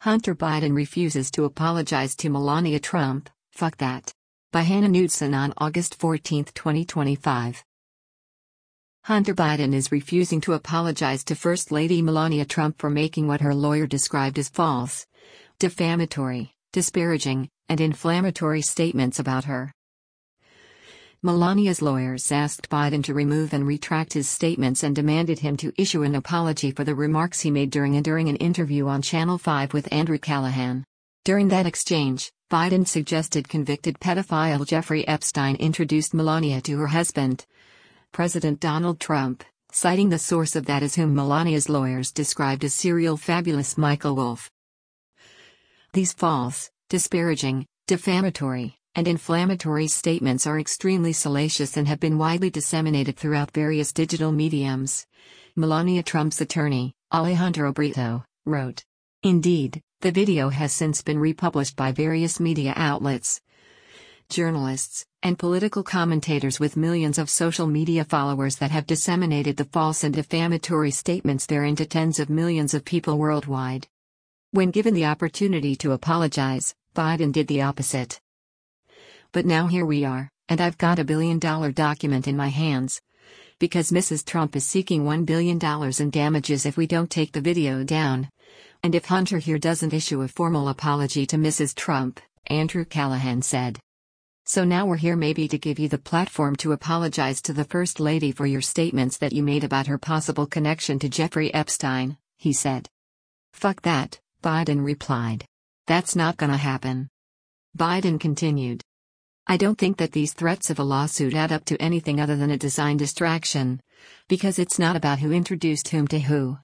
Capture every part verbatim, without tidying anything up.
Hunter Biden refuses to apologize to Melania Trump, fuck that. By Hannah Knudsen on August fourteenth, twenty twenty-five. Hunter Biden is refusing to apologize to First Lady Melania Trump for making what her lawyer described as false, defamatory, disparaging, and inflammatory statements about her. Melania's lawyers asked Biden to remove and retract his statements and demanded him to issue an apology for the remarks he made during and during an interview on Channel five with Andrew Callahan. During that exchange, Biden suggested convicted pedophile Jeffrey Epstein introduced Melania to her husband, President Donald Trump, citing the source of that as whom Melania's lawyers described as serial fabulous Michael Wolff. These false, disparaging, defamatory, and inflammatory statements are extremely salacious and have been widely disseminated throughout various digital mediums, Melania Trump's attorney, Alejandro Brito, wrote. Indeed, the video has since been republished by various media outlets, journalists, and political commentators with millions of social media followers that have disseminated the false and defamatory statements therein to tens of millions of people worldwide. When given the opportunity to apologize, Biden did the opposite. But now here we are, and I've got a billion dollar document in my hands. Because Missus Trump is seeking one billion dollars in damages if we don't take the video down. And if Hunter here doesn't issue a formal apology to Missus Trump, Andrew Callahan said. So now we're here maybe to give you the platform to apologize to the First Lady for your statements that you made about her possible connection to Jeffrey Epstein, he said. Fuck that, Biden replied. That's not gonna happen. Biden continued. I don't think that these threats of a lawsuit add up to anything other than a design distraction, because it's not about who introduced whom to who.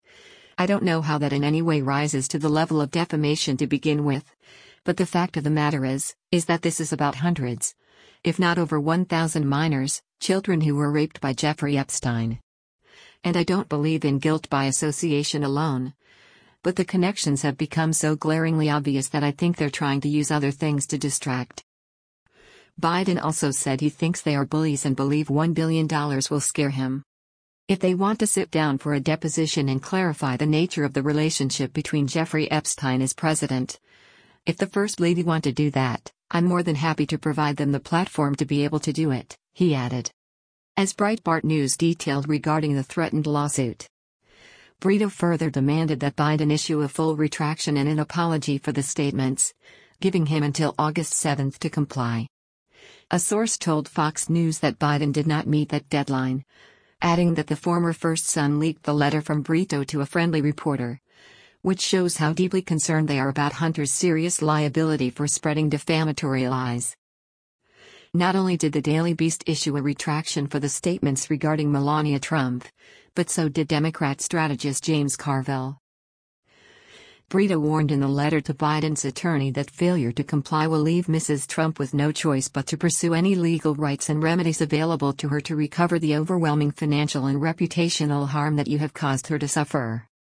I don't know how that in any way rises to the level of defamation to begin with, but the fact of the matter is, is that this is about hundreds, if not over one thousand minors, children who were raped by Jeffrey Epstein. And I don't believe in guilt by association alone. But the connections have become so glaringly obvious that I think they're trying to use other things to distract. Biden also said he thinks they are bullies and believe one billion dollars will scare him. If they want to sit down for a deposition and clarify the nature of the relationship between Jeffrey Epstein as president, if the First Lady want to do that, I'm more than happy to provide them the platform to be able to do it, he added. As Breitbart News detailed regarding the threatened lawsuit, Brito further demanded that Biden issue a full retraction and an apology for the statements, giving him until August seventh to comply. A source told Fox News that Biden did not meet that deadline, adding that the former first son leaked the letter from Brito to a friendly reporter, which shows how deeply concerned they are about Hunter's serious liability for spreading defamatory lies. Not only did the Daily Beast issue a retraction for the statements regarding Melania Trump, but so did Democrat strategist James Carville. Brito warned in the letter to Biden's attorney that failure to comply will leave Missus Trump with no choice but to pursue any legal rights and remedies available to her to recover the overwhelming financial and reputational harm that you have caused her to suffer.